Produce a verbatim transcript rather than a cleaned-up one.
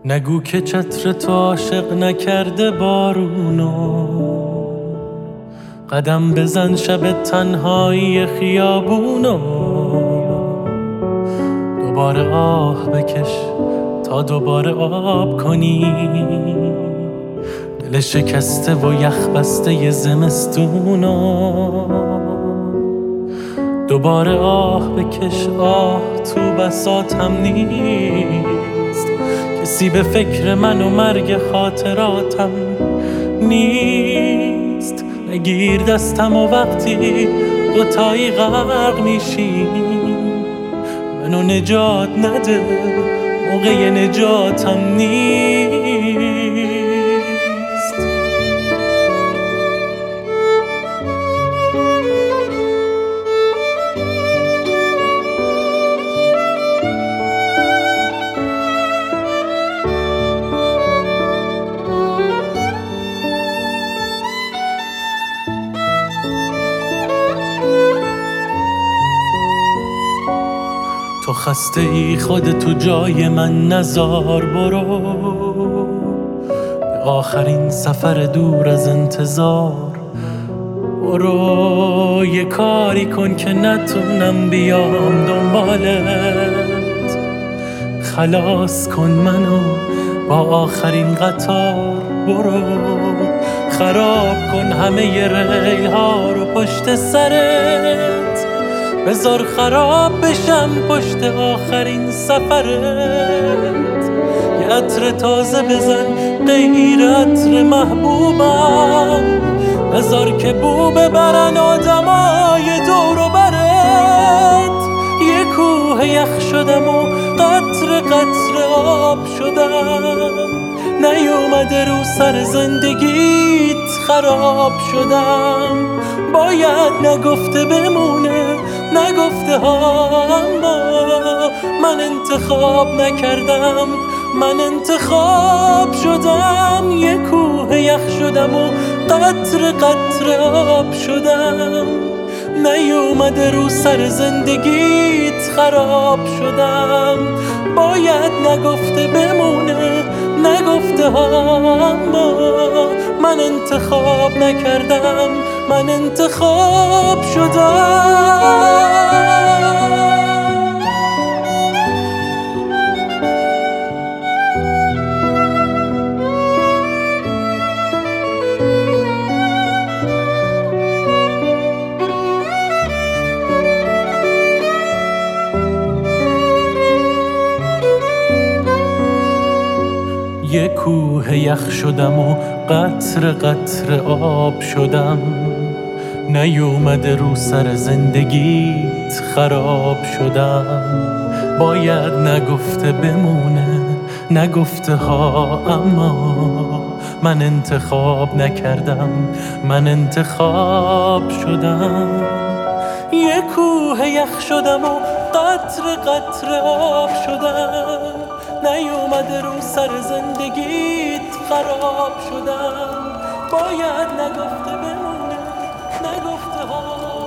نگو که چتر تو عاشق نکرده بارونو، قدم بزن شب تنهایی خیابونو. دوباره آه بکش تا دوباره آب کنی دل شکسته و یخ بسته ی زمستونو. دوباره آه بکش، آه تو بساطم نیست، کسی به فکر من و مرگ خاطراتم نیست. نگیر دستم و وقتی دوتایی غرق میشیم منو نجات نده، موقع نجاتم نیست. تو خسته ای خودتو جای من نزار، برو به آخرین سفر دور از انتظار. برو یه کاری کن که نتونم بیام دنبالت، خلاص کن منو با آخرین قطار. برو خراب کن همه ی ریل ها رو پشت سرت، بذار خراب بشم پشت آخرین سفرت. یه عطر تازه بزن غیر عطر محبوبم، بذار که بو ببرن آدمای دور و برت. یه کوه یخ شدم و قطر قطر آب شدم، نیومده رو سر زندگیت خراب شدم. باید نگفته بمونه نگفته ها، اما من انتخاب نکردم، من انتخاب شدم. یه کوه یخ شدم و قطر قطر آب شدم، نیومده رو سر زندگیت خراب شدم. باید نگفته بمونه نگفته ها، اما من انتخاب نکردم، من انتخاب شدم. یه کوه یخ شدم و قطر قطر آب شدم، نیومده رو سر زندگیت خراب شدم. باید نگفته بمونه نگفته ها، اما من انتخاب نکردم، من انتخاب شدم. یه کوه یخ شدم و قطر قطر آب شدم، نیومده رو سر زندگیت خراب شدم. باید نگفته بمونه نگفته ها.